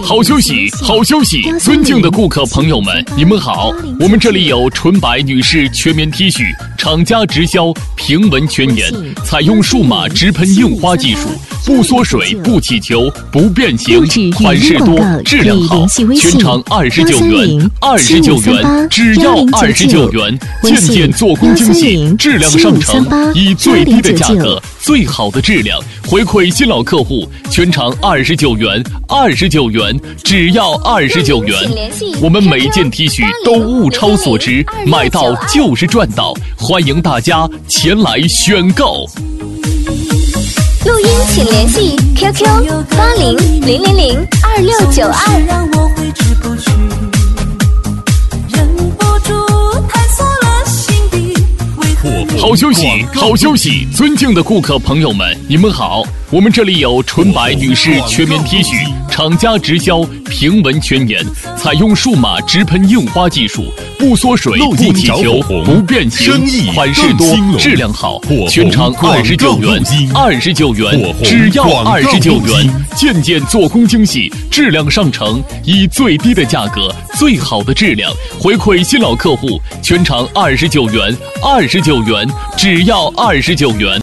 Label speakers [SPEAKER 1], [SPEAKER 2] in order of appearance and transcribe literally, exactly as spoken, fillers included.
[SPEAKER 1] 好消息，好消息！尊敬的顾客朋友们，你们好！我们这里有纯白女士全棉 T 恤，厂家直销，平纹全棉，采用数码直喷印花技术，不缩水、不起球、不变形，款式多，质量好，全场二十九元，二十九元，只要二十九元，件件做工精细，质量上乘，以最低的价格，最好的质量回馈新老客户，全场二十九元，二十九元，只要二十九元。我们每件 T 恤都物超所值，买到就是赚到，欢迎大家前来选购。
[SPEAKER 2] 录音请联系 Q Q 八零零零零二六九二。
[SPEAKER 1] 好消息，好消息！尊敬的顾客朋友们，你们好！我们这里有纯白女士全棉 T 恤，厂家直销，平纹全棉，采用数码直喷印花技术，不缩水、不起球、不变形，款式多，质量好，全场二十九元，二十九元，只要二十九元，件件做工精细，质量上乘，以最低的价格，最好的质量回馈新老客户，全场二十九元，二十九元，只要二十九元。